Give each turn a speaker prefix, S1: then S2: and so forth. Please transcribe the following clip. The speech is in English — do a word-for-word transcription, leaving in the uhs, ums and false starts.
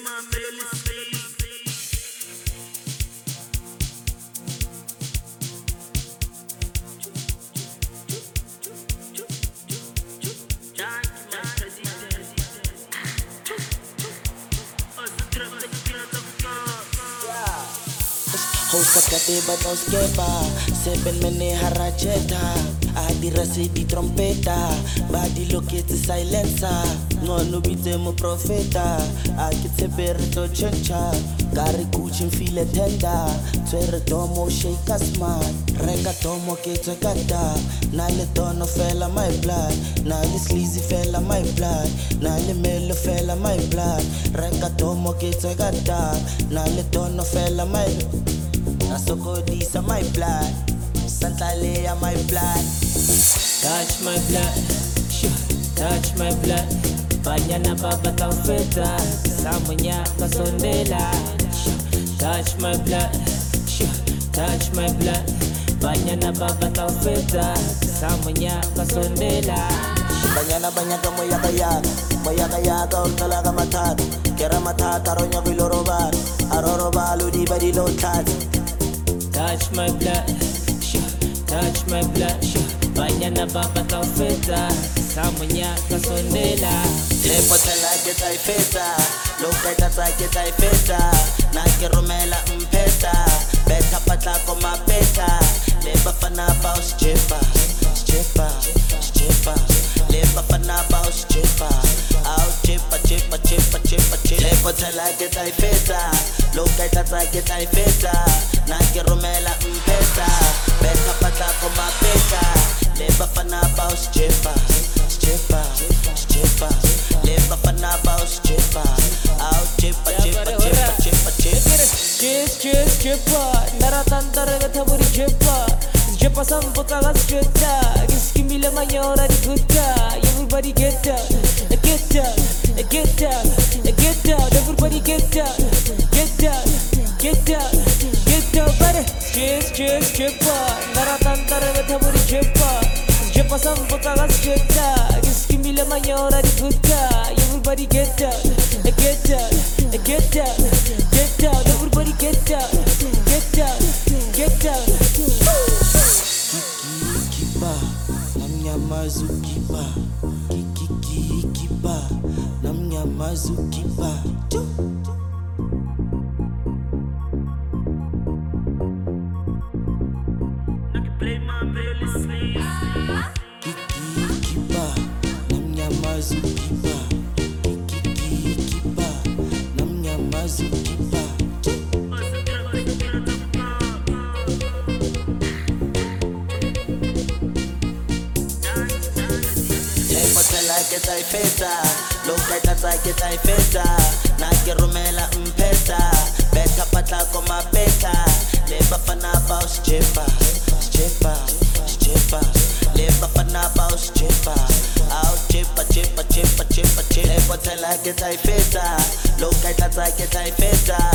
S1: Hosa katiba no skepa, seven mene harajeta. Adira se di trompeta, badi lokete silencer. Ngono bite mo profeta, akitse perito chencha. Gari kuchin file tenda, twere domo shake a smile. Rega domo kete gata, nale dono fella my blood, nale sleazy fella my blood, nale melo fella my blood. Rega domo kete gata, nale dono fella my blood. Nasokodisa my blood, Santa Leia my blood.
S2: Touch my blood, sure, touch my blood. Banyana baba taufeta, samunya kasondela. Sure, touch my blood, sure, touch my blood. Banyana baba taufeta, samunya kasondela.
S1: Banyana banyaka moya kaya, moya kaya ka talaga matat. Kera matat aronya bilorobar, aroroba ludi badi low tat.
S2: Touch my blood, sure, touch my blood, sure. Banyana baba taufeta, samunya kasondela.
S1: Lepo tela que tai feta, loka tata que tai feta. Na que romela mpesa, beta patla koma beta. Leba fana pa uschepa, uschepa, uschepa. Leba fana pa uschepa, au chepa, chepa, chepa, chepa, chepa. Lepo tela que tai feta, loka tata que tai feta. Na que romela mpesa, beta patla koma beta. Leba fana pa uschepa, uschepa, uschepa. Leba fana pa uschepa, au chepa, chepa, chepa, chepa, chepa.
S2: Cheers, cheers, chepa. Naratantara gathaburi chepa. Chepa samputa gascheta. Giskimila manyora di gutta. Everybody get down, get down, get down, get down. Everybody get down, get down, get down, get down. Buddy. Cheers, cheers, chepa. Naratantara gathaburi chepa. Chepa samputa gascheta. Giskimila manyora di gutta. Everybody get down, get down, get down, get down. Everybody get down, get down, get down.
S1: Kiki kiba, namnya mazukiba. Kiki kiki kiba, namnya mazukiba.
S3: Play my playlist.
S1: Kiki kiba, namnya mazukiba. Kiki kiba, namnya mazukiba. Lepo tela que tai feta, loka tata que tai feta. Na que romela mpesa, beta patla koma beta. Leba fana pa uschepa, uschepa, uschepa. Leba fana pa uschepa, au chepa, chepa, chepa, chepa, chepa. Lepo tela que tai feta, loka tata que tai feta.